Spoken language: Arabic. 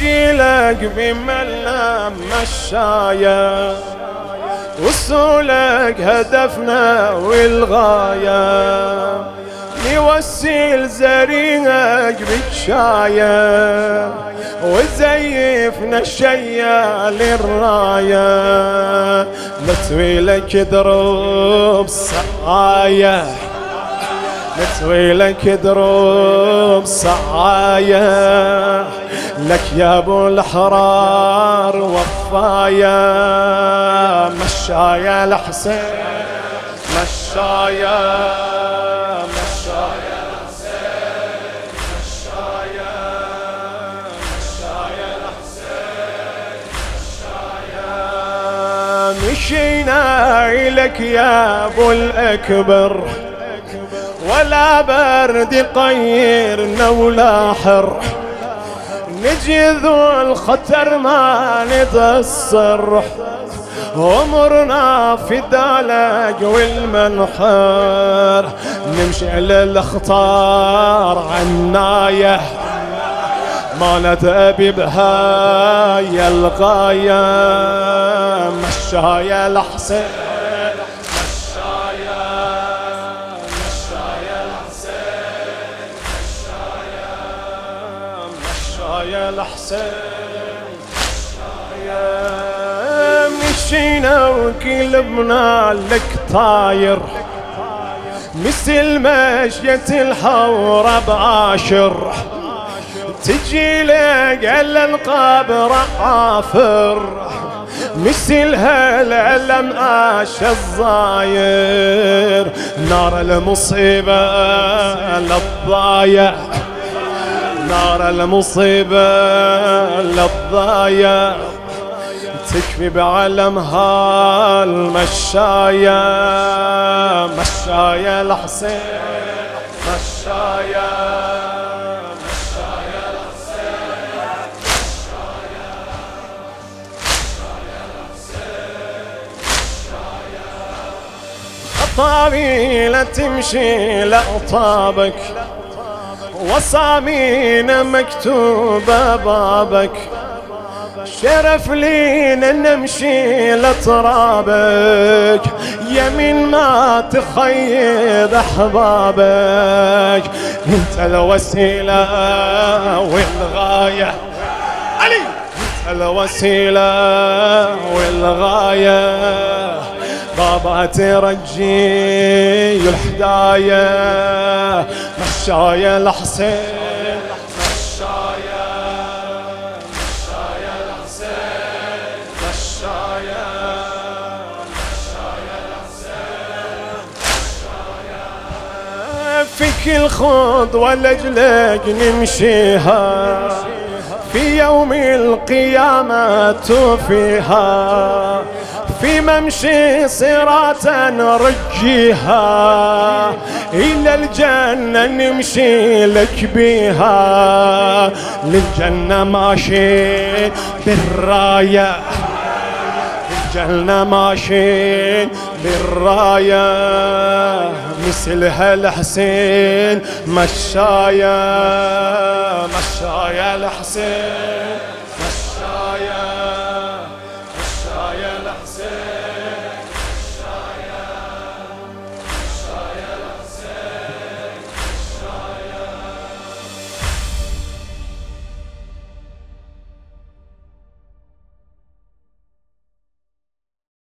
نجي لك بملام مشاية، وصولك هدفنا والغاية، نوسيل زرينك بتشاية، وزيفنا الشيال الراية، نتوي لك دروب سعاية، نتوي لك دروب سعاية، لك يا ابو الحرار وفاية، مشايا الحسين مشايا، مشايا الحسين مشايا، مشايا الحسين مشايا، مشينا إليك يا ابو الاكبر، ولا برد يطيرنا ولا حر، نجي ذو الخطر ما نتصر، عمرنا في الدلق والمنحر، نمشي على الاخطار عناية، ما نتأبي بهاي الغاية، مشايا الحسين يا الحسين، يا مشينا وقلبنا لك طاير، مثل مشية الحورة بعاشر، تجي لك على القبر عافر، مثل هالعلم عاش الظاير، نار المصيبة للضايع، نار المصيبة للضايع، تكفي بعلمها المشايا، مشايا الحسين مشايا، مشايا الحسين مشايا، مشايا الحسين مشايا، طويلة تمشي لأطابك، وصامينا مكتوبة بابك، شرف لينا نمشي لترابك، يمين ما تخيب أحبابك، انت الوسيلة والغاية، علي انت الوسيلة والغاية، بابا ترجي الحداية، مشايا الحسين مشايا، مشايا الحسين مشايا، مشايا الحسين مشايا، فيك الخطوة لأجلك نمشيها، في يوم القيامة توفيها، في ممشي صراطا نرجيها، إلى الجنة نمشي لك بيها، للجنة ماشي بالراية، للجنة ماشي بالراية، مثل هالحسين مشايا، مشايا الحسين